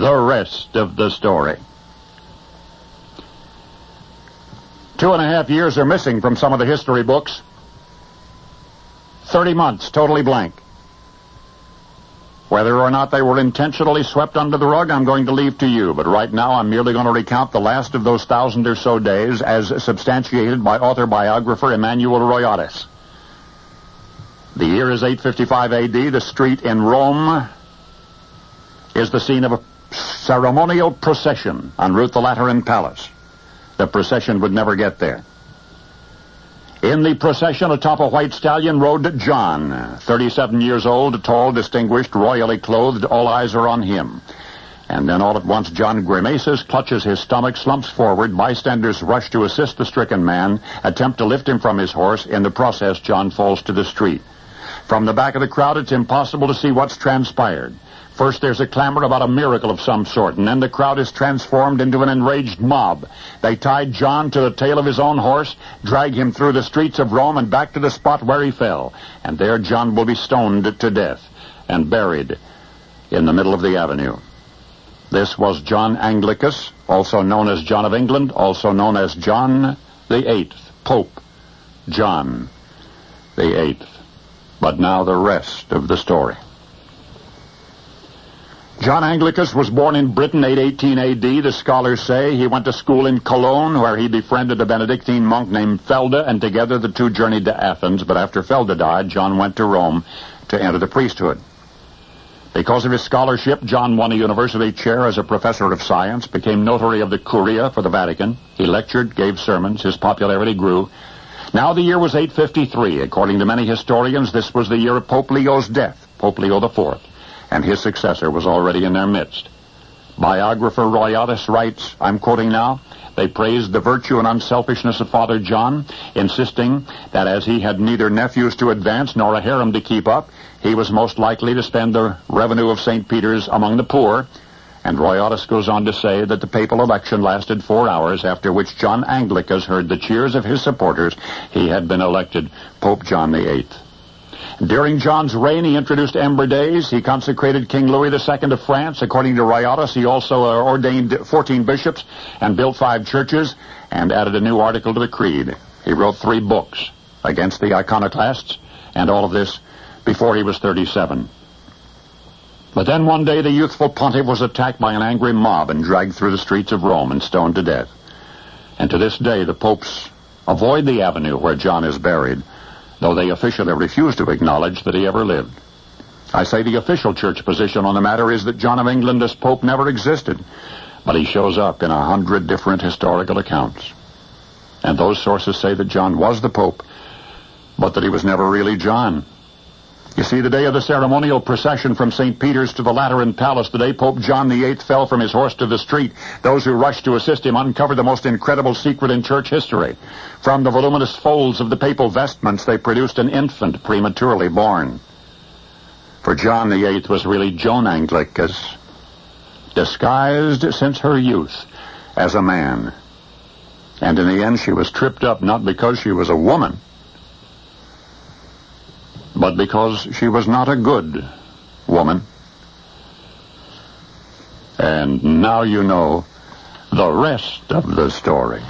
the rest of the story. 2.5 years are missing from some of the history books. 30 months totally blank. Whether or not they were intentionally swept under the rug, I'm going to leave to you. But right now, I'm merely going to recount the last of those 1,000 or so days as substantiated by author-biographer Emmanuel Royatis. The year is 855 A.D. The street in Rome is the scene of a ceremonial procession en route to the Lateran Palace. The procession would never get there. In the procession atop a white stallion rode John, 37 years old, tall, distinguished, royally clothed. All eyes are on him. And then all at once John grimaces, clutches his stomach, slumps forward. Bystanders rush to assist the stricken man, attempt to lift him from his horse. In the process, John falls to the street. From the back of the crowd, it's impossible to see what's transpired. First, there's a clamor about a miracle of some sort, and then the crowd is transformed into an enraged mob. They tied John to the tail of his own horse, drag him through the streets of Rome and back to the spot where he fell. And there John will be stoned to death and buried in the middle of the avenue. This was John Anglicus, also known as John of England, also known as John the VIII, Pope John the VIII. But now the rest of the story. John Anglicus was born in Britain, 818 A.D. The scholars say he went to school in Cologne, where he befriended a Benedictine monk named Felda, and together the two journeyed to Athens. But after Felda died, John went to Rome to enter the priesthood. Because of his scholarship, John won a university chair as a professor of science, became notary of the Curia for the Vatican. He lectured, gave sermons. His popularity grew. Now the year was 853. According to many historians, this was the year of Pope Leo's death, Pope Leo IV. And his successor was already in their midst. Biographer Royatis writes, I'm quoting now, they praised the virtue and unselfishness of Father John, insisting that as he had neither nephews to advance nor a harem to keep up, he was most likely to spend the revenue of St. Peter's among the poor. And Royatis goes on to say that the papal election lasted 4 hours, after which John Anglicus heard the cheers of his supporters. He had been elected Pope John VIII. During John's reign, he introduced Ember Days. He consecrated King Louis II of France. According to Royatis, he also ordained 14 bishops and built 5 churches and added a new article to the Creed. He wrote 3 books against the iconoclasts, and all of this before he was 37. But then one day the youthful pontiff was attacked by an angry mob and dragged through the streets of Rome and stoned to death. And to this day the popes avoid the avenue where John is buried, though they officially refuse to acknowledge that he ever lived. I say the official church position on the matter is that John of England as Pope never existed, but he shows up in 100 different historical accounts. And those sources say that John was the Pope, but that he was never really John. You see, the day of the ceremonial procession from St. Peter's to the Lateran Palace, the day Pope John VIII fell from his horse to the street, those who rushed to assist him uncovered the most incredible secret in church history. From the voluminous folds of the papal vestments, they produced an infant prematurely born. For John VIII was really Joan Anglicus, disguised since her youth as a man. And in the end, she was tripped up not because she was a woman, but because she was not a good woman. And now you know the rest of the story.